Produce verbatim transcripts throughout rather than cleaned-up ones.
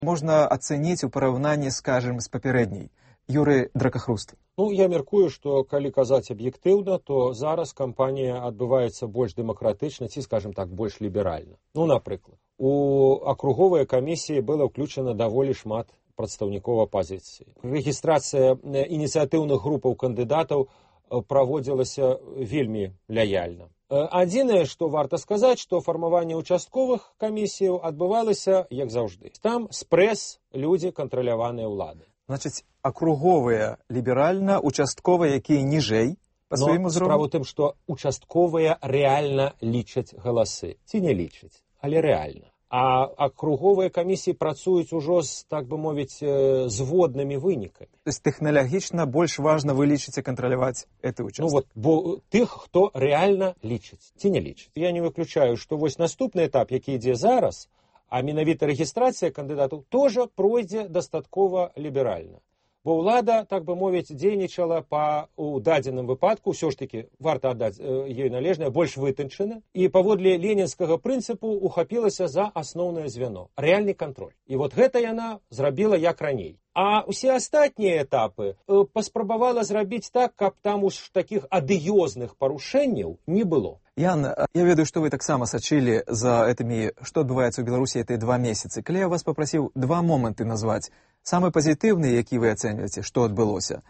можна ацэніць у параўнанні, скажем, з папярэдняй? Юрый Дракахруст. Ну, я мяркую, што калі казаць аб'ектыўна, то зараз кампанія адбываецца больш дэмакратычна ці, скажем так, больш ліберальна. Ну, напрыклад, у акруговыя камісіі было ўключана даволі шмат прадстаўнікоў апазіцыі. Рэгістрацыя ініцыятыўных групаў кандыдатаў праводзілася вельмі лаяльна. Адзінае, што варта сказаць, што фармаванне участковых камісіяў адбывалася, як заўжды. Там спрэс людзі кантраляваныя ўлады. Значыць, акруговыя ліберальна, участковыя, якія ніжэй па сваім узроўні? Справа ў тым, што участковыя рэальна лічаць галасы. Ці не лічаць, але рэальна. А акруговыя камісіі працуюць ужо з, так бы мовіць, зводнымі вынікамі. То есть тэхналагічна больш важна вы лічыце кантраляваць гэты участак? Ну вот, бо тых, хто рэальна лічыць, ці не лічыць. Я не выключаю, што вось наступны этап, які ідзе зараз, а менавіта рэгістрацыя кандыдатаў, тоже пройдзе дастаткова ліберальна. Бо ўлада, так бы мовіць, дзейнічала па у дадзеным выпадку, ўсё ж такі варта аддаць ёй належнае, больш вытанчана, і паводле ленінскага прынцыпу ухапілася за асноўнае звяно, рэальны кантроль. І вот гэта яна зрабіла як раней. А ўсе астатнія этапы э, паспрабавала зрабіць так, каб там уж такіх адыёзных парушэнняў не было. Ян, я ведаю, што вы таксама сачылі за этымі, што адбываецца ў Беларусі гэтыя два месяцы. Калі я вас папрасіў два моманты назваць, самы пазітыўны, які вы ацэньваеце, што адбылося,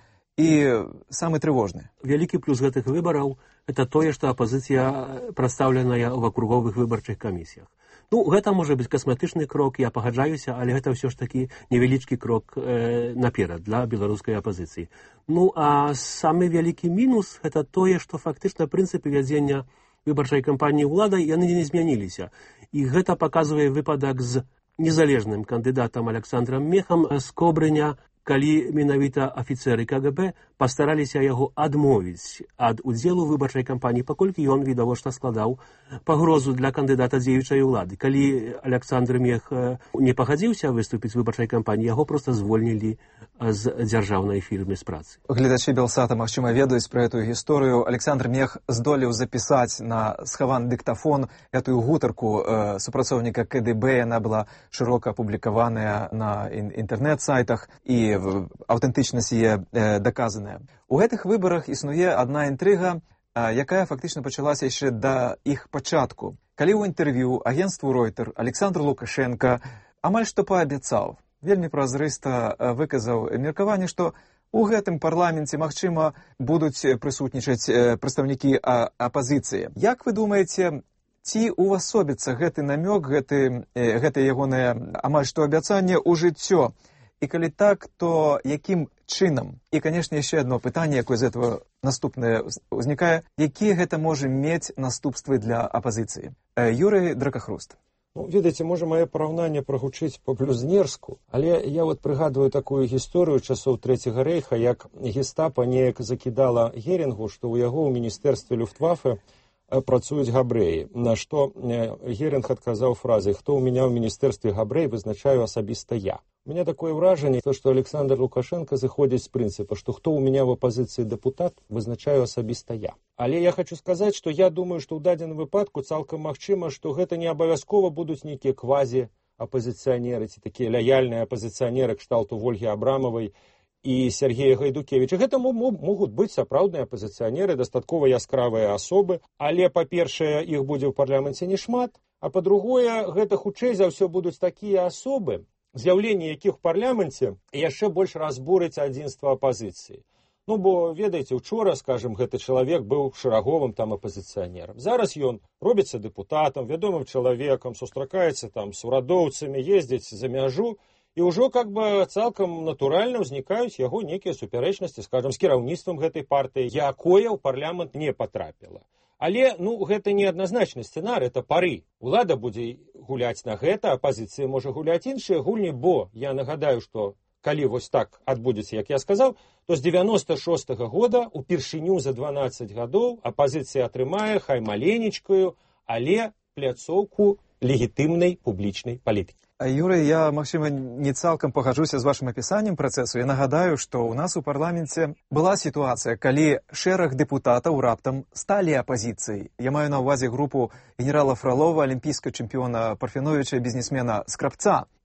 і самы трывожны. Вялікі плюс гэтых выбараў – это тое, што апазіцыя прадстаўленая ў акруговых выбарчых камісіях. Ну, гэта можа быць касметычны крок, я пагаджаюся, але гэта ўсё ж такі невялічкі крок э, наперад для беларускай апазіцыі. Ну, а самы вялікі мінус – гэта тое, што фактычна прынцыпы вядзення выбарчай кампаніі ўладай яны не змяніліся. І гэта паказвае выпадак з незалежным кандыдатам Александрам Мехам з Кобрыня, калі менавіта афіцэры КГБ пастараліся яго адмовіць ад удзелу выбарчай кампаніі, паколькі ён відавочна складаў пагрозу для кандыдата дзеючай улады. Калі Александр Мех не пагадзіўся выступіць выбарчай кампаніі, яго проста звольнілі з дзяржаўнай фірмы з працы. Гледачы Белсата, магчыма, ведаюць пра эту гісторыю. Александр Мех здолеў запісаць на схаваны дыктафон этую гутарку э, супрацоўніка КДБ. Яна была шырока апублікаваная на інтэрнэт-сайтах і аўтэнтычнасць яе э, даказаная. У гэтых выбарах існуе адна інтрыга, э, якая фактычна пачалася яшчэ да іх пачатку. Калі ў інтэрв'ю агенству Ройтер Александр Лукашенко амаль што паабяцаў, вельмі празрыста выказаў меркаванне, што у гэтым парламенце, магчыма, будуць прысутнічаць прадстаўнікі апазіцыі. Як вы думаеце, ці увасобіцца гэты намёк, гэты, гэта ягонае амаль што абяцанне ў жыццё? І калі так, то якім чынам? І, канешне, яшчэ одно пытанне, якое з этого наступнае ўзнікае. Якія гэта можа мець наступствы для апазіцыі? Юрый Дракахруст. Ну, ведаеце, можа, мае параўнанне прагучыць па-блюзнерску, але я вот прыгадваю такую гісторыю часоў Трэцяга рэйха, як гестапа неяк закідала Герінгу, што ў яго ў міністэрстве Люфтваффе працуюць габрэі. На што Герінг адказаў фразай: «Хто ў мяне ў міністэрстве габрэй, вызначаю асабіста я». У меня такое ўражанне, што Александр Лукашенко зыходзіць з прынцыпа, што хто ў мяне в апазіцыі дэпутат, вызначаю асабіста я. Але я хочу сказаць, што я думаю, што ў дадзеным выпадку цалкам магчыма, што гэта не абавязкова будуць нейкія квазі-апазіцыянеры, ці такія лаяльныя апазіцыянеры кшталту Вольгі Абрамавай і Сергея Гайдукевіча. Гэта могуць быць сапраўдныя апазіцыянеры, дастаткова яскравыя асобы, але, па-першае, іх будзе ў парламенце не шмат, а па-другое, гэта хутчэй за ўсё будуць такія асобы, з'яўленне якіх у парламенце яшчэ больш разбурыць адзінства апазіцыі. Ну, бо, ведаеце, учора, скажем, гэты чалавек быў шараговым там апазіцыянерам. Зараз ён робіцца дэпутатам, вядомым чалавекам, сустракаецца там з урадоўцамі, ездзіць за мяжу, і ўжо как бы цалкам натуральна ўзнікаюць яго нейкія супярэчнасці, скажем, з кіраўніцтвам гэтай партыі, якое ў парламент не патрапіла. Але, ну, гэта не адназначны сцэнар, это пары. Улада будзе гуляць на гэта, апазіцыя можа гуляць іншыя гульні, бо я нагадаю, што калі вось так адбудзецца, як я сказаў, то з дзевяноста шостага года упершыню за дванаццаць гадоў апазіцыя атрымае, хай маленечкаю, але пляцоўку легітымнай публічнай палітыкі. Юрый, я, магчыма, не цалкам пагаджуся з вашым апісаннем працэсу. Я нагадаю, што ў нас у парламенце была сітуацыя, калі шэраг дэпутатаў раптам сталі апазіцыяй. Я маю на ўвазе групу генерала Фролова, алімпійскага чэмпіёна Парфяновіча, бізнесмена Скрабца.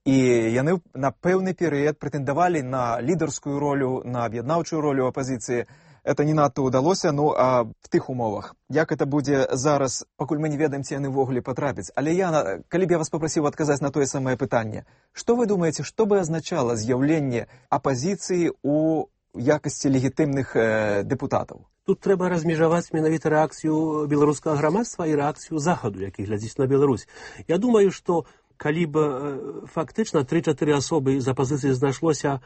і яны на пэўны перыяд прэтэндавалі на лідарскую ролю, на аб'яднаўчую ролю апазіцыі. Это не надта ўдалося, ну а в тых умовах. Як это будзе зараз, пакуль мы не ведаем, ці яны ўвогуле патрапяць. Але я, калі б я вас папрасіў адказаць на тое самае пытанне, што вы думаеце, што бы азначала з'яўленне апазіцыі ў якасці легітымных э, депутатаў? Тут трэба размежаваць менавіта рэакцыю беларускага грамадства і рэакцыю захаду, які глядзіць на Беларусь. Я думаю, што калі б фактычна тры-чатыры асобы з апазіцыі знайшлося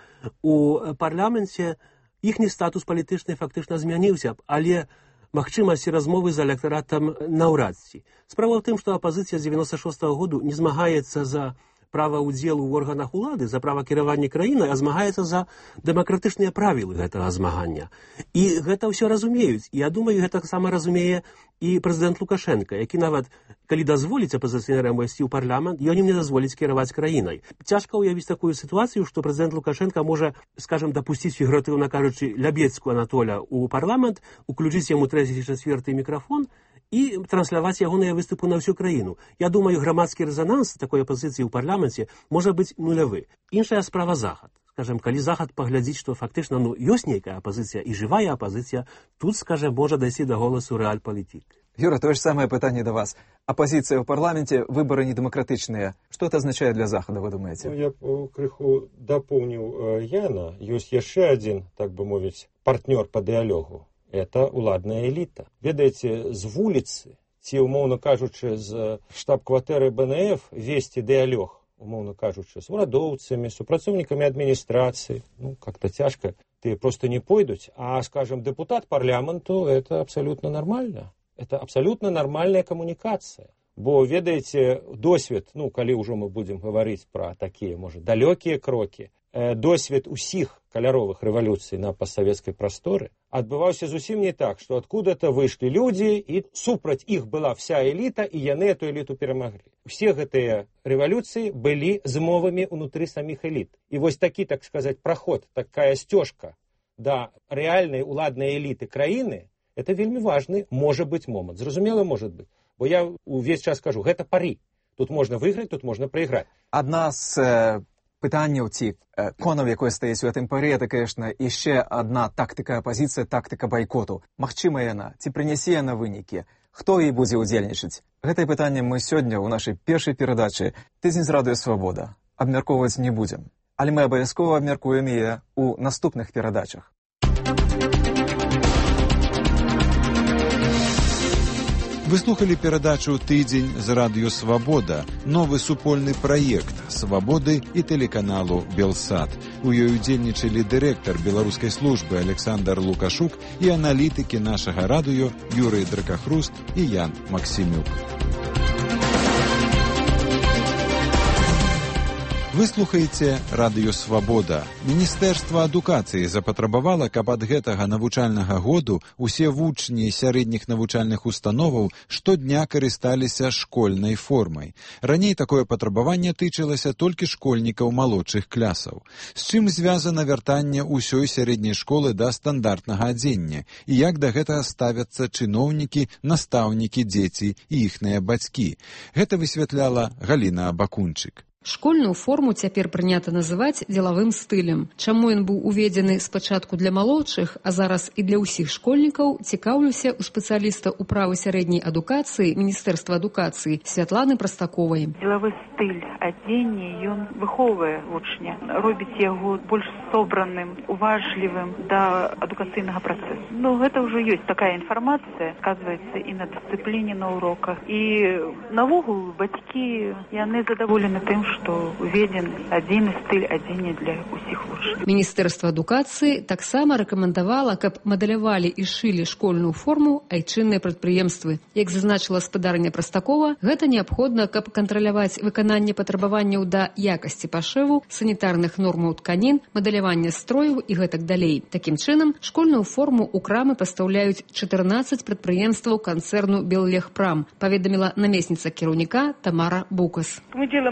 ў парламенце, іхні статус палітычны фактычна змяніўся б, але магчымасці размовы з электаратам наўрад ці. Справа ў тым, што апазіцыя з дзевяноста шостага году не змагаецца за права ўдзелу ў органах улады, за права кіравання краінай, а змагаецца за дэмакратычныя правілы гэтага змагання. І гэта ўсё разумеюць. І я думаю, гэта таксама разумее і прэзідэнт Лукашенка, які нават, калі дазволіць апазіцыянерам увайсці ў парламент, ён ім не дазволіць кіраваць краінай. Цяжка ўявіць такую сітуацыю, што прэзідэнт Лукашенка можа, скажам, дапусціць фігуратыўна кажучы, Лябецкую Анатоля ў парламент, уключыць яму трэці ці чацвёрты мікрафон і трансляваць ягоныя выступы на ўсю краіну. Я думаю, грамадскі рэзананс такой апазіцыі ў парламенце можа быць нулявы. Іншая справа захад. Скажем, калі захад паглядзіць, што фактычна ну, ёсць нейкая апазіцыя і жывая апазіцыя, тут, скажем, можа дайсці да голасу рэальпалітык. Юра, то же самое пытанне да вас. Апозіцыя ў парламенце, выборы недэмакратычныя. Што это азначае для захада, вы думаеце? Ну, я крыху дапоўніў Яна. Ёсць яшчэ адзін, так бы мовіць, партнёр па дыялогу. Это уладная эліта. Ведаеце, з вуліцы, ці, умоўна кажучы, з штаб-кватэры бэ эн эф весці дыялог, умоўна кажучы, з урадоўцамі, супрацоўнікамі адміністрацыі, ну, как-то цяжка, ты просто не пойдуць, а, скажем, депутат парламенту, это абсолютно нормально. Это абсолютно нормальная камунікацыя. Бо, ведаеце, досвед, ну, калі ўжо мы будзем гаварыць пра такія, можа, далёкія крокі, э, досвед усіх каляровых рэвалюцый на постсавецкай прасторы адбываўся зусім не так, што адкуда-то выйшлі людзі, і супраць іх была вся эліта, і яны эту эліту перамаглі. Усе гэтыя рэвалюцыі былі змовамі ўнутры саміх эліт. І вось такі, так сказаць, праход, такая сцёжка да рэальнай уладнай эліты краіны, это вельмі важны, можа быць, момант. Зразумела, можа быць. Бо я увесь час кажу, гэта пары. Тут можна выйграць, тут можна прайграць. Адна з э, пытанняў ці э, конаў, якое стаіць у гэтым пары, это, конечно, яшчэ адна тактыка апазіцыя, тактыка байкоту. Магчыма яна, ці прынясе яна вынікі? Хто і будзе ўдзельнічаць? Гэтае пытанне мы сёння ў нашай першай перадачы «Тыдзень з радыё Свабода» абмяркоўваць не будзем. Але мы абавязкова абмяркуем яе ў наступных перадачах. Вы слухали перадачу «Тыдзень з радыё Свабода», новы супольны праект «Свабоды» і тэлеканалу «Белсат». У ёй удзельнічалі дырэктар беларускай службы Александр Лукашук і аналітыкі нашага радыё Юрый Дракахруст і Ян Максімюк. Вы слухаеце радыё Свабода. Міністэрства адукацыі запатрабавала, каб ад гэтага навучальнага году усе вучні сярэдніх навучальных установаў штодня карысталіся школьнай формай. Раней такое патрабаванне тычылася толькі школьнікаў малодшых клясаў. З чым звязана вяртанне ўсёй сярэдняй школы да стандартнага адзення і як да гэтага ставяцца чыноўнікі, настаўнікі, дзеці і іхныя бацькі. Гэта высвятляла Галіна Бакунчык. Школьную форму цяпер прынята называць дзелавым стылем. Чаму ён быў уведзены спачатку для малодшых, а зараз і для ўсіх школьнікаў, цікаўлюся ў спецыяліста ў правы сярэдняй адукацыі Міністэрства адукацыі Святланы Прастаковай. Дзелавы стыль адзення, ён выхоўвае вучня, робіць яго больш собраным, уважлівым да адукацыйнага працэсу. Ну, гэта ўжо ёсць такая інфармацыя, сказваецца і на дысцыпліне на уроках. І навогул бацькі, яны задаволены тым, што уведзен адзіны стыль адзення для ўсіх вучняў. Міністэрства адукацыі таксама рэкамендавала, каб мадэлявалі і шылі школьную форму айчынныя прадпрыемствы. Як зазначыла спадарня Прастакова, гэта неабходна, каб кантраляваць выкананне патрабаванняў да якасці пашыву, санітарных нормаў тканін, мадэлявання строяў і гэтак далей. Такім чынам, школьную форму ў крамы пастаўляюць чатырнаццаць прадпрыемстваў канцэрну «Беллегпрам», паведаміла намесніца кіраўніка Тамара Букас. Мы делаем кампус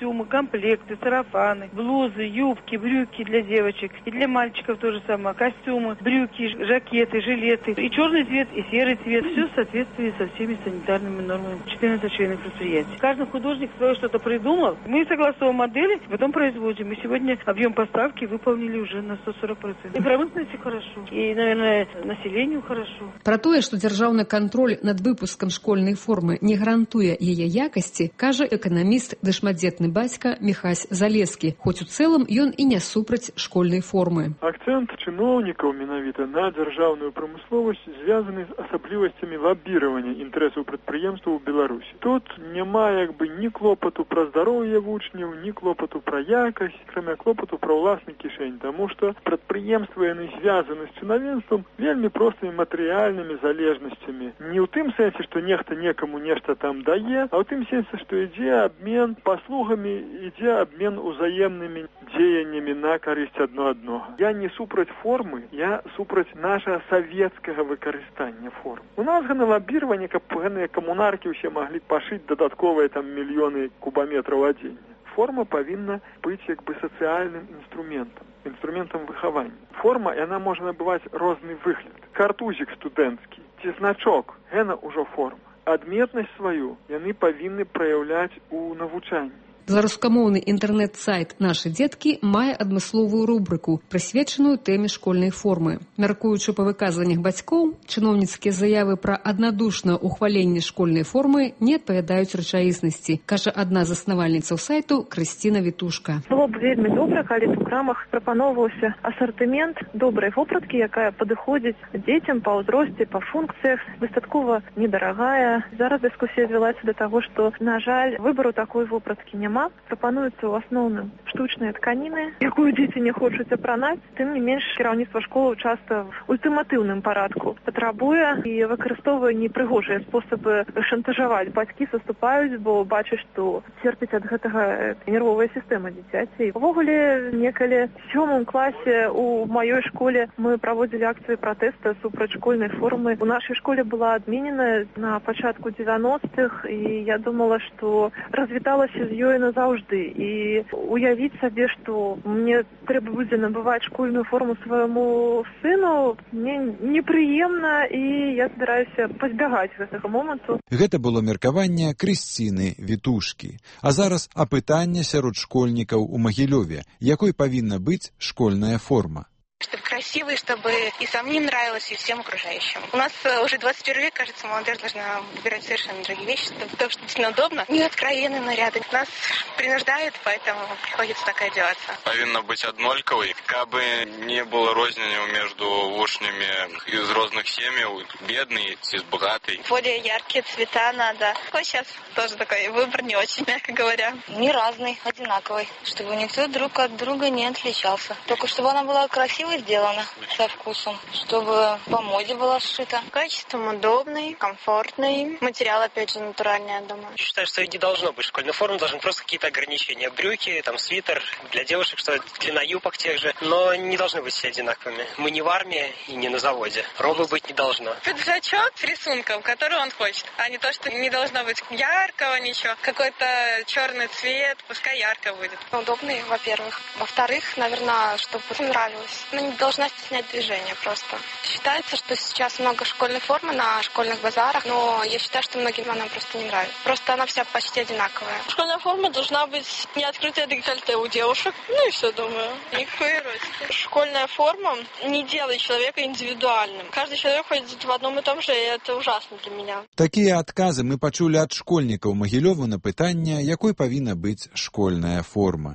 костюмы, комплекты, сарафаны, блузы, юбки, брюки для девочек. И для мальчиков то же самое. Костюмы, брюки, жакеты, жилеты. И черный цвет, и серый цвет. Все в соответствии со всеми санитарными нормами четырнадцати членов предприятия. Каждый художник свое что-то придумал. Мы согласовываем модели, потом производим. И сегодня объем поставки выполнили уже на сто сорок процентов. И промышленности хорошо. И, наверное, населению хорошо. Пра тое, што дзяржаўны кантроль над выпускам школьнай формы не гарантуе яе якасці, кажа эканаміст ды шматдзетны бацька Міхась Залескі, хоць у цэлым ён і не супраць школьнай формы. Акцэнт чыноўнікаў менавіта на дзяржаўную прамысловасць звязаны з асаблівасцямі лабіравання інтарэсаў прадпрыемстваў у Беларусі. Тут няма як бы ні клопату пра здароўе вучняў, ні клопату пра якасць, акрамя клопату пра ўласны кішэнь, таму што прадпрыемствы яны звязаны з чынавенствам вельмі простымі матэрыяльнымі залежнасцямі. Не ў тым сэнсе, што нехта некаму нешта там дае, а ў тым сэнсе, што ідзе абмен паслугамі, ідзе абмен узаемнымі дзеяннямі на карысць адно аднога. Я не супраць формы, я супраць нашага савецкага выкарыстання форм. У нас гана лабіраванне, каб гэныя камунаркі ўсе маглі пашыць дадатковыя там мільёны кубаметраў адзення. Форма павінна быць як бы сацыяльным інструментам, інструментам выхавання. Форма, яна можа набываць розны выгляд. Картузік студэнцкі ці значок, гэта ўжо форма. Адметнасць сваю яны павінны праяўляць у навучанні. Беларускамоўны інтэрнэт-сайт «Нашы дзеткі» мае адмысловую рубрыку, прысвечаную тэме школьнай формы. Мяркуючы па выказваннях бацькоў, чыноўніцкія заявы пра аднадушнае ўхваленне школьнай формы не адпавядаюць рэчаіснасці, кажа адна з заснавальніцаў сайту Крысціна Вітушка. Было б вельмі добра, калі б у крамах прапаноўваўся асартымент добрай вопраткі, якая падыходзіць дзецям па ўзросце, па функцыях, дастаткова недарагая. Зараз дыскусія звялася да таго, што, на жаль, выбару такой вопраткі няма. Прапануюцца ў асноўным штучныя тканіны, якую дзеці не хочуць апранаць. Тым не менш, кіраўніцтва школы часта ў ультыматыўным парадку патрабуе і выкарыстоўвае непрыгожыя спосабы шантажаваць. Бацькі саступаюць, бо бачаць, што церпіць ад гэтага нервовая сістэма дзіцяці. Увогуле, некалі в сёмым класе у маёй школе мы праводзілі акцыі пратэста супраць школьнай формы. У нашай школе была адменена на пачатку дзевяностых, і я думала, што развіталася з ёй назаўжды. І уявіць сабе, што мне трэба будзе набываць школьную форму свайму сыну, мне непрыемна, і я збіраюся пазбягаць гэтага моманту. Гэта было меркаванне Крысціны Вітушкі. А зараз апытанне сярод школьнікаў у Магілёве. Якой павінна быць школьная форма? Чтобы красивой, чтобы и самим нравилось, и всем окружающим. У нас уже двадцать первый век, кажется, молодежь должна выбирать совершенно другие вещи, потому что действительно удобно. Не откровенные наряды. Нас принуждают, поэтому приходится так одеваться. Повинна быть однольковой, кабы не было рознення между вучнями из разных семей, бедный и богатый. Более яркие цвета надо. Такой сейчас тоже такой выбор не очень, мягко говоря. Не разный, одинаковый, чтобы никто друг от друга не отличался. Только чтобы она была красивой сделана, со вкусом, чтобы по моде была сшита. Качеством удобный, комфортный. Материал, опять же, натуральный, я думаю. Считаю, что не должно быть школьной формы, должны просто какие-то ограничения. Брюки, там, свитер, для девушек, что длина юбок тех же, но не должны быть все одинаковыми. Мы не в армии и не на заводе. Робы быть не должно. Пиджачок с рисунком, который он хочет, а не то, что не должно быть яркого ничего. Какой-то черный цвет, пускай ярко будет. Удобный, во-первых. Во-вторых, наверное, чтобы нравилось. Она не должна стеснять движение просто. Считается, что сейчас много школьной формы на школьных базарах, но я считаю, что многим она просто не нравится. Просто она вся почти одинаковая. Школьная форма должна быть не открытая декольте у девушек. Ну и все, думаю. Никакой эротики. Школьная форма не делает человека индивидуальным. Каждый человек ходит в одном и том же, и это ужасно для меня. Такія адказы мы пачулі ад школьнікаў Магілёва на пытанне, якой павінна быць школьная форма.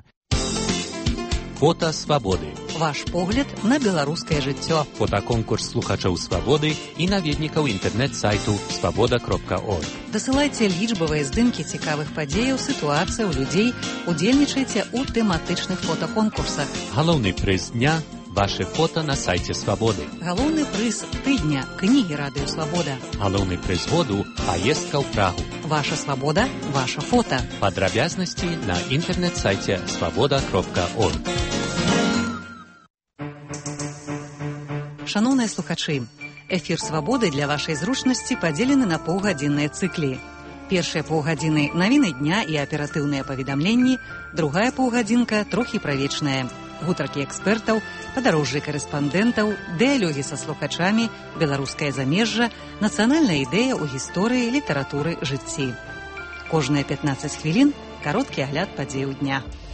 Фота свабоды. Ваш погляд на беларускае жыццё. Фотаконкурс слухачоў свабоды і наведнікаў інтэрнэт-сайту свабода кропка орг. Дасылайце лічбавыя здымкі цікавых падзеяў, сітуацыяў, людзей. Удзельнічайце ў тэматычных фотаконкурсах. Галоўны прыз дня – ваши фото на сайте Свободы. Галоўны прыз тыдня – кнігі радыё Свабода. Галоўны прыз году – поездка ў Прагу. Ваша свабода, ваша фото. Падрабязнасці на інтэрнэт-сайце свабода кропка орг. Шаноўныя слухачы, эфір «Свабоды» для вашай зручнасці падзелены на паўгадзінныя цыклі. Першыя паўгадзіны навіны дня і аператыўныя паведамленні, другая паўгадзінка трохі правечная. Гутаркі экспертаў, падарожжы карэспандэнтаў, дыялогі са слухачамі, беларускае замежжа, нацыянальная ідэя ў гісторыі, літаратуры, жыцці. Кожныя пятнаццаць хвілін кароткі агляд падзеяў дня.